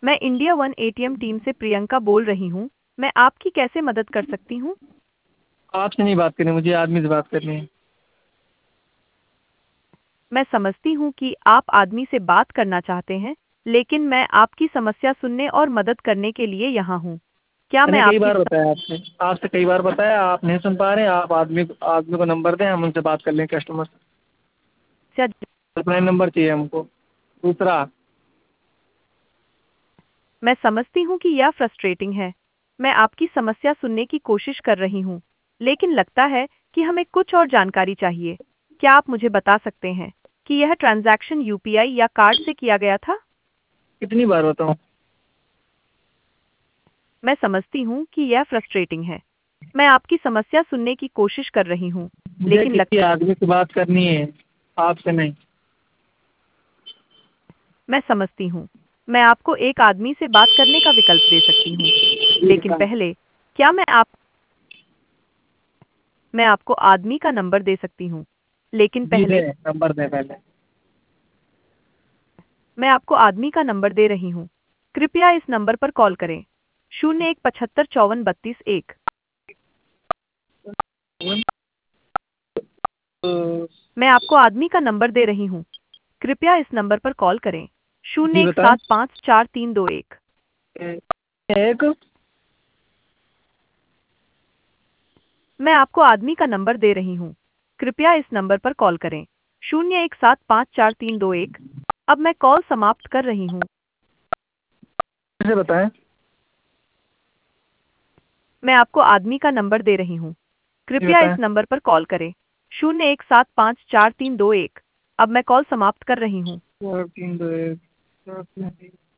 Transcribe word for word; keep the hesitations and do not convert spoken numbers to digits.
मैं India one ATM team से प्रियंका बोल रही हूँ। मैं आपकी कैसे मदद कर सकती हूँ? आपसे नहीं बात करनी, मुझे आदमी से बात करनी है। मैं समझती हूँ कि आप आदमी से बात करना चाहते हैं, लेकिन मैं आपकी समस्या सुनने और मदद करने के लिए यहाँ हूँ। क्या मैं मैंने कई आपकी बार बताया आपसे आपसे कई बार बताया, आप नहीं सुन पा रहे हैं। आप आदमी आदमी को नंबर दें, हम उनसे बात कर लें, कस्टमर से। समस्या? हेल्पलाइन नंबर चाहिए हमको। दूसरा, मैं समझती हूँ कि यह फ्रस्ट्रेटिंग है। मैं आपकी समस्या सुनने की कोशिश कर रही हूँ, लेकिन लगता है कि हमें कुछ और जानकारी चाहिए। क्या आप मुझे बता सकते हैं कि यह ट्रांजैक्शन यूपीआई या कार्ड से किया गया था? कितनी बार बताऊँ? मैं समझती हूँ कि यह फ्रस्ट्रेटिंग है। मैं आपकी समस्या सुनने की कोशिश कर रही हूँ, मुझे लेकिन लग किसी आदमी से बात करनी है, आपसे नहीं। मैं समझती हूँ। मैं आपको एक आदमी से बात करने का विकल्प दे सकती हूँ, जी लेकिन बताएं। पहले क्या मैं आप मैं आपको आदमी का नंबर दे सकती हूँ, लेकिन जी पहले दें, नंबर दें पहले। मैं आपको आदमी का नंबर दे रही हूँ। कृपया इस नंबर पर कॉल करें। शून्य एक पचहत्तर चौवन बत्तीस एक। तो मैं आपको आदमी का नंबर दे रही हूँ। कृपया इस नंबर पर कॉल करें। शून्य जी एक बताएं। सात पाँच चार तीन दो एक। एक मैं आपको आदमी का नंबर दे रही हूँ। कृपया इस नंबर पर कॉल करें। शून्य एक सात पाँच चार तीन दो एक। अब मैं कॉल समाप्त कर रही हूँ। से बताएं। मैं आपको आदमी का नंबर दे रही हूँ। जी कृपया इस बताएं। नंबर पर कॉल करें। शून्य एक सात पाँच चार तीन दो एक। अब मैं कॉल समाप्त कर रही हूँ। चार तीन दो एक। चार तीन